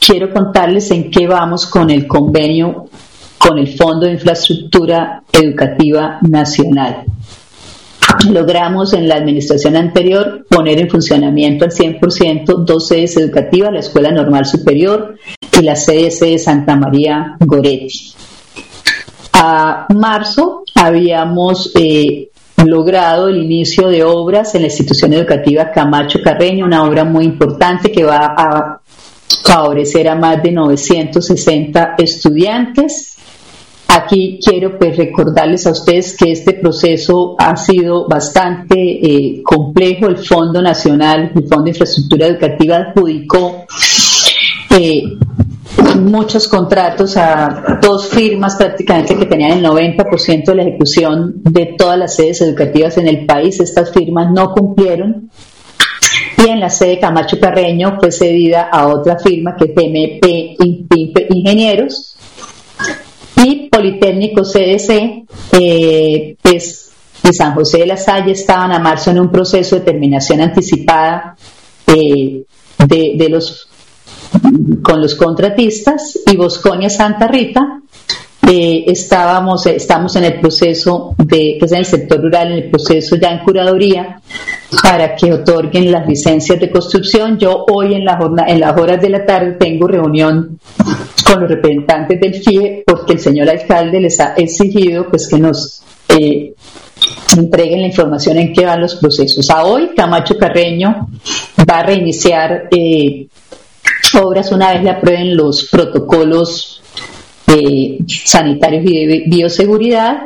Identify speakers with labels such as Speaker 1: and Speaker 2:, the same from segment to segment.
Speaker 1: quiero contarles en qué vamos con el convenio con el Fondo de Infraestructura Educativa Nacional. Logramos en la administración anterior poner en funcionamiento al 100% 2 sedes educativas, la Escuela Normal Superior y la CDC de Santa María Goretti. A marzo habíamos logrado el inicio de obras en la institución educativa Camacho Carreño, una obra muy importante que va a favorecer a más de 960 estudiantes. Aquí quiero recordarles a ustedes que este proceso ha sido bastante complejo. El Fondo Nacional, el Fondo de Infraestructura Educativa adjudicó muchos contratos a 2 firmas prácticamente que tenían el 90% de la ejecución de todas las sedes educativas en el país. Estas firmas no cumplieron y en la sede Camacho Carreño fue cedida a otra firma que es MP Ingenieros. Y Politécnico CDC y San José de la Salle estaban a marzo en un proceso de terminación anticipada con los contratistas, y Bosconia Santa Rita estamos en el proceso que es en el sector rural, en el proceso ya en curaduría para que otorguen las licencias de construcción. Yo hoy en las horas de la tarde tengo reunión con los representantes del FIE porque el señor alcalde les ha exigido pues que nos entreguen la información en qué van los procesos. A hoy Camacho Carreño va a reiniciar obras una vez le aprueben los protocolos sanitarios y de bioseguridad.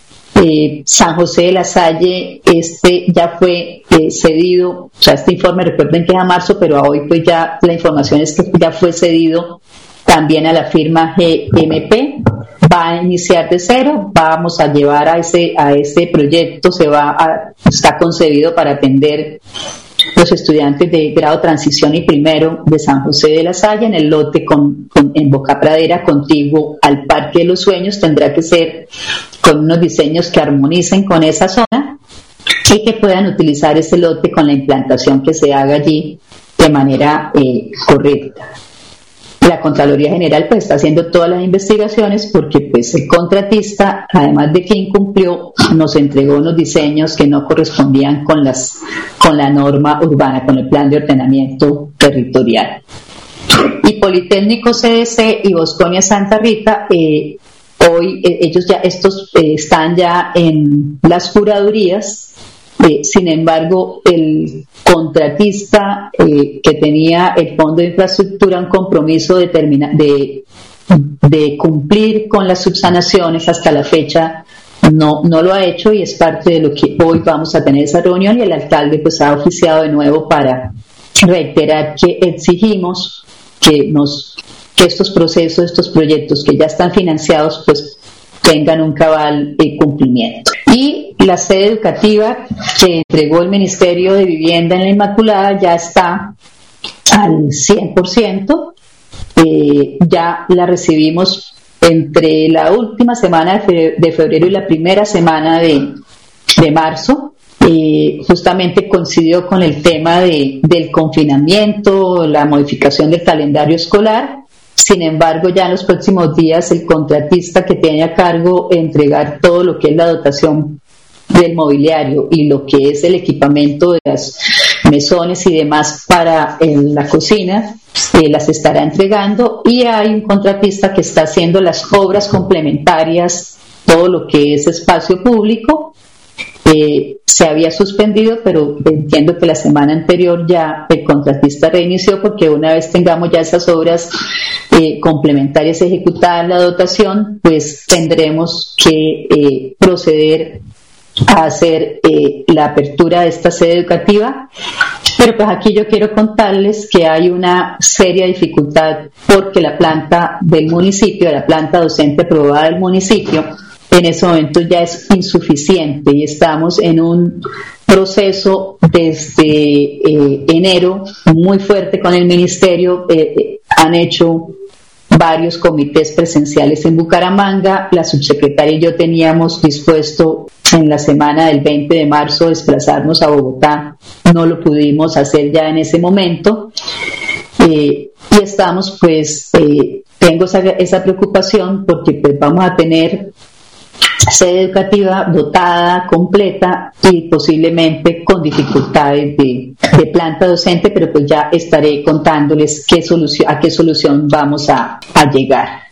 Speaker 1: San José de la Salle ya fue cedido, o sea, este informe recuerden que es a marzo, pero a hoy pues ya la información es que ya fue cedido también a la firma GMP. Va a iniciar de cero, vamos a llevar a ese proyecto, está concebido para atender los estudiantes de grado transición y primero de San José de la Salle en el lote en Boca Pradera, contiguo al Parque de los Sueños. Tendrá que ser con unos diseños que armonicen con esa zona y que puedan utilizar ese lote con la implantación que se haga allí de manera correcta. La Contraloría General pues está haciendo todas las investigaciones porque pues el contratista, además de que incumplió, nos entregó unos diseños que no correspondían con la norma urbana, con el plan de ordenamiento territorial. Y Politécnico CDC y Bosconia Santa Rita, hoy estos están ya en las curadurías. Sin embargo, el contratista que tenía el Fondo de Infraestructura un compromiso de cumplir con las subsanaciones hasta la fecha no lo ha hecho, y es parte de lo que hoy vamos a tener esa reunión, y el alcalde pues ha oficiado de nuevo para reiterar que exigimos que estos procesos, estos proyectos que ya están financiados pues tengan un cabal cumplimiento. Y la sede educativa que entregó el Ministerio de Vivienda en la Inmaculada ya está al 100%, ya la recibimos entre la última semana de febrero y la primera semana de marzo. Justamente coincidió con el tema del confinamiento, la modificación del calendario escolar. Sin embargo, ya en los próximos días el contratista que tiene a cargo entregar todo lo que es la dotación del mobiliario y lo que es el equipamiento de las mesones y demás para la cocina, las estará entregando, y hay un contratista que está haciendo las obras complementarias, todo lo que es espacio público. Se había suspendido, pero entiendo que la semana anterior ya el contratista reinició, porque una vez tengamos ya esas obras complementarias ejecutadas en la dotación, pues tendremos que proceder a hacer la apertura de esta sede educativa. Pero pues aquí yo quiero contarles que hay una seria dificultad porque la planta del municipio, la planta docente aprobada del municipio, en ese momento ya es insuficiente, y estamos en un proceso desde enero muy fuerte con el ministerio. Han hecho varios comités presenciales en Bucaramanga. La subsecretaria y yo teníamos dispuesto en la semana del 20 de marzo desplazarnos a Bogotá. No lo pudimos hacer ya en ese momento. Y estamos, pues tengo esa preocupación porque pues vamos a tener sede educativa dotada, completa y posiblemente con dificultades de planta docente, pero pues ya estaré contándoles a qué solución vamos a llegar.